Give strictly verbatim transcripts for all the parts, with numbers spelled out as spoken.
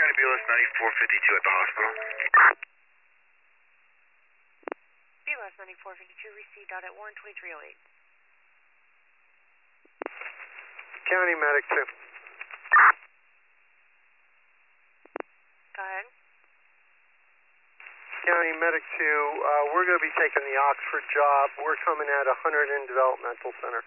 County B L S ninety-four fifty-two at the hospital. B L S ninety-four fifty-two received out at Warren twenty-three oh eight. County Medic two. Go ahead. County Medic two, uh, we're going to be taking the Oxford job. We're coming at one hundred in Developmental Center.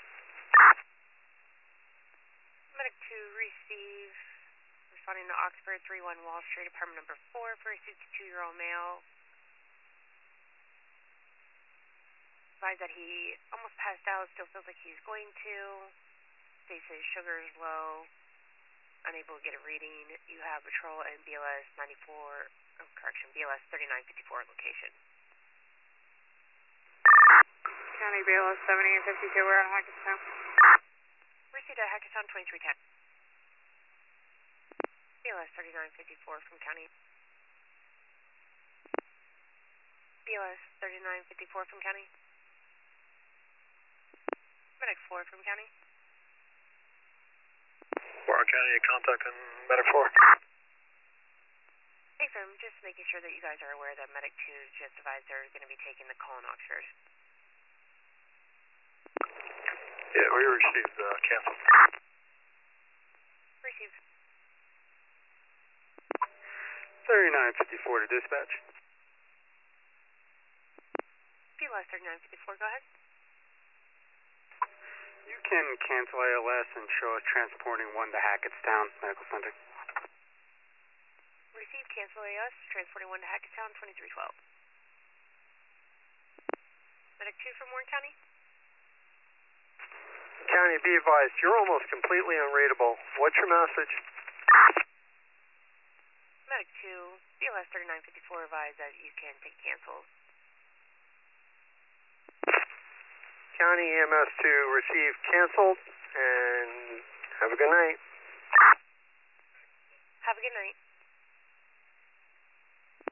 Medic two receive, responding to Oxford three one Wall Street, apartment number four for a sixty-two-year-old male. Advised that he almost passed out, still feels like he's going to. States his sugar is low, unable to get a reading. You have patrol and B L S ninety-four, oh, correction, B L S thirty-nine fifty-four location. County B L S seventy-eight fifty-two, we're at Hackettstown. Received at Hackettstown twenty-three ten. B L S thirty-nine fifty-four from County. B L S thirty-nine fifty-four from County. Medic four from County. Warren County, contact and Medic four. Hey, firm, just making sure that you guys are aware that Medic two just advised they're going to be taking the call in Oxford. Yeah, we received uh, cancel. Received. thirty-nine fifty-four to dispatch. B L S thirty-nine fifty-four, go ahead. You can cancel A L S and show us transporting one to Hackettstown Medical Center. Received, cancel A L S, transporting one to Hackettstown twenty-three twelve. Medic two from Warren County. County, be advised, you're almost completely unreadable. What's your message? Medic two, B L S thirty-nine fifty-four advised that you can take cancels. County E M S two received, canceled, and have a good night. Have a good night.